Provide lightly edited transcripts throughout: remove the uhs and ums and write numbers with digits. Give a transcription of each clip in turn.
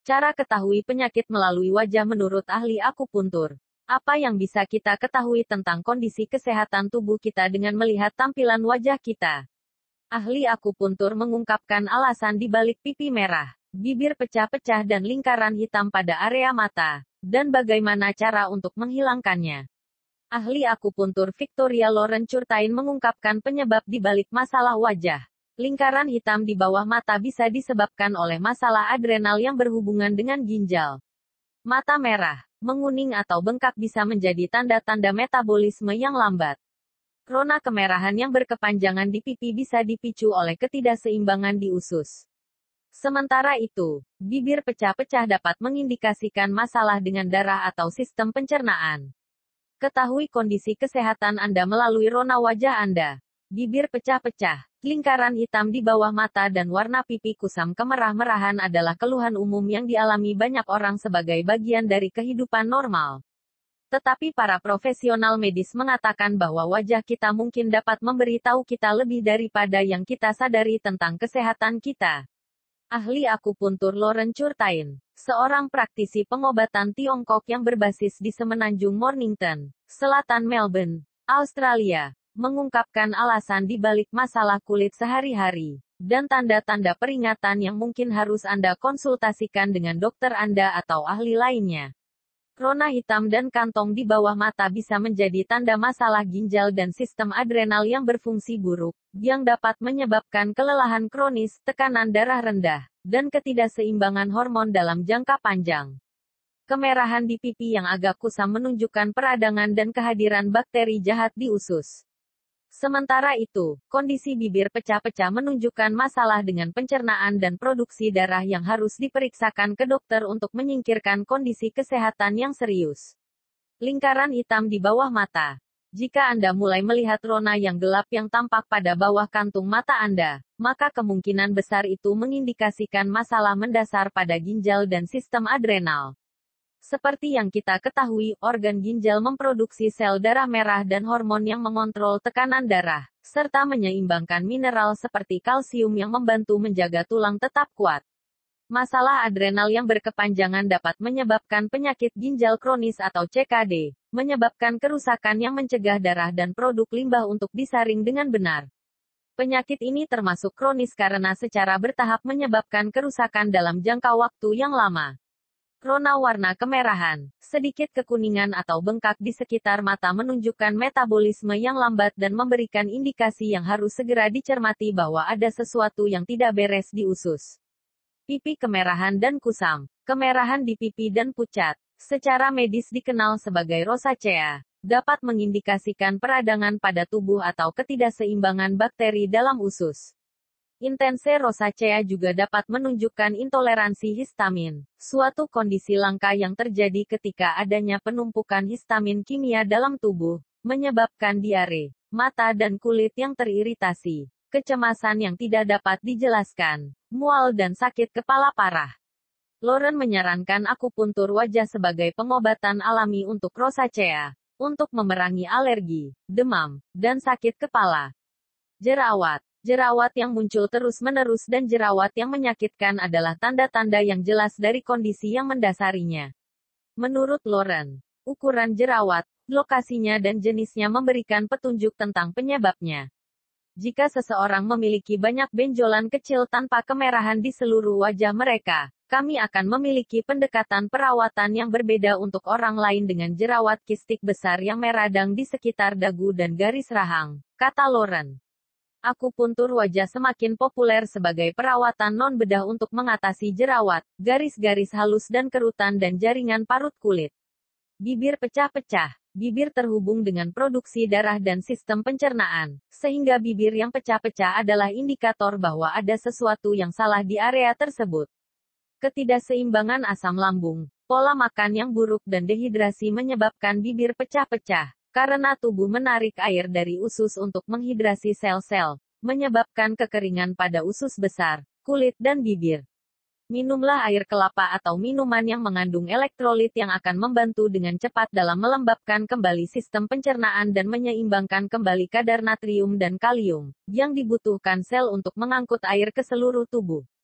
Cara ketahui penyakit melalui wajah menurut ahli akupuntur. Apa yang bisa kita ketahui tentang kondisi kesehatan tubuh kita dengan melihat tampilan wajah kita? Ahli akupuntur mengungkapkan alasan di balik pipi merah, bibir pecah-pecah dan lingkaran hitam pada area mata, dan bagaimana cara untuk menghilangkannya. Ahli akupuntur Victoria Lauren Curtain mengungkapkan penyebab di balik masalah wajah. Lingkaran hitam di bawah mata bisa disebabkan oleh masalah adrenal yang berhubungan dengan ginjal. Mata merah, menguning atau bengkak bisa menjadi tanda-tanda metabolisme yang lambat. Rona kemerahan yang berkepanjangan di pipi bisa dipicu oleh ketidakseimbangan di usus. Sementara itu, bibir pecah-pecah dapat mengindikasikan masalah dengan darah atau sistem pencernaan. Ketahui kondisi kesehatan Anda melalui rona wajah Anda. Bibir pecah-pecah, lingkaran hitam di bawah mata dan warna pipi kusam kemerah-merahan adalah keluhan umum yang dialami banyak orang sebagai bagian dari kehidupan normal. Tetapi para profesional medis mengatakan bahwa wajah kita mungkin dapat memberitahu kita lebih daripada yang kita sadari tentang kesehatan kita. Ahli akupuntur Lauren Curtain, seorang praktisi pengobatan Tiongkok yang berbasis di Semenanjung Mornington, Selatan Melbourne, Australia, mengungkapkan alasan di balik masalah kulit sehari-hari, dan tanda-tanda peringatan yang mungkin harus Anda konsultasikan dengan dokter Anda atau ahli lainnya. Rona hitam dan kantong di bawah mata bisa menjadi tanda masalah ginjal dan sistem adrenal yang berfungsi buruk, yang dapat menyebabkan kelelahan kronis, tekanan darah rendah, dan ketidakseimbangan hormon dalam jangka panjang. Kemerahan di pipi yang agak kusam menunjukkan peradangan dan kehadiran bakteri jahat di usus. Sementara itu, kondisi bibir pecah-pecah menunjukkan masalah dengan pencernaan dan produksi darah yang harus diperiksakan ke dokter untuk menyingkirkan kondisi kesehatan yang serius. Lingkaran hitam di bawah mata. Jika Anda mulai melihat rona yang gelap yang tampak pada bawah kantung mata Anda, maka kemungkinan besar itu mengindikasikan masalah mendasar pada ginjal dan sistem adrenal. Seperti yang kita ketahui, organ ginjal memproduksi sel darah merah dan hormon yang mengontrol tekanan darah, serta menyeimbangkan mineral seperti kalsium yang membantu menjaga tulang tetap kuat. Masalah adrenal yang berkepanjangan dapat menyebabkan penyakit ginjal kronis atau CKD, menyebabkan kerusakan yang mencegah darah dan produk limbah untuk disaring dengan benar. Penyakit ini termasuk kronis karena secara bertahap menyebabkan kerusakan dalam jangka waktu yang lama. Rona warna kemerahan, sedikit kekuningan atau bengkak di sekitar mata menunjukkan metabolisme yang lambat dan memberikan indikasi yang harus segera dicermati bahwa ada sesuatu yang tidak beres di usus. Pipi kemerahan dan kusam, kemerahan di pipi dan pucat, secara medis dikenal sebagai rosacea, dapat mengindikasikan peradangan pada tubuh atau ketidakseimbangan bakteri dalam usus. Intense rosacea juga dapat menunjukkan intoleransi histamin, suatu kondisi langka yang terjadi ketika adanya penumpukan histamin kimia dalam tubuh, menyebabkan diare, mata dan kulit yang teriritasi, kecemasan yang tidak dapat dijelaskan, mual dan sakit kepala parah. Lauren menyarankan akupuntur wajah sebagai pengobatan alami untuk rosacea, untuk memerangi alergi, demam, dan sakit kepala. Jerawat. Jerawat yang muncul terus-menerus dan jerawat yang menyakitkan adalah tanda-tanda yang jelas dari kondisi yang mendasarinya. Menurut Lauren, ukuran jerawat, lokasinya dan jenisnya memberikan petunjuk tentang penyebabnya. Jika seseorang memiliki banyak benjolan kecil tanpa kemerahan di seluruh wajah mereka, kami akan memiliki pendekatan perawatan yang berbeda untuk orang lain dengan jerawat kistik besar yang meradang di sekitar dagu dan garis rahang, kata Lauren. Akupuntur wajah semakin populer sebagai perawatan non-bedah untuk mengatasi jerawat, garis-garis halus dan kerutan dan jaringan parut kulit. Bibir pecah-pecah. Bibir terhubung dengan produksi darah dan sistem pencernaan, sehingga bibir yang pecah-pecah adalah indikator bahwa ada sesuatu yang salah di area tersebut. Ketidakseimbangan asam lambung, pola makan yang buruk dan dehidrasi menyebabkan bibir pecah-pecah. Karena tubuh menarik air dari usus untuk menghidrasi sel-sel, menyebabkan kekeringan pada usus besar, kulit dan bibir. Minumlah air kelapa atau minuman yang mengandung elektrolit yang akan membantu dengan cepat dalam melembabkan kembali sistem pencernaan dan menyeimbangkan kembali kadar natrium dan kalium, yang dibutuhkan sel untuk mengangkut air ke seluruh tubuh.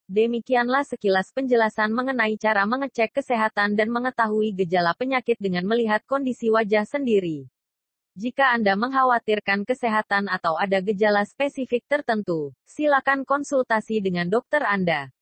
Demikianlah sekilas penjelasan mengenai cara mengecek kesehatan dan mengetahui gejala penyakit dengan melihat kondisi wajah sendiri. Jika Anda mengkhawatirkan kesehatan atau ada gejala spesifik tertentu, silakan konsultasi dengan dokter Anda.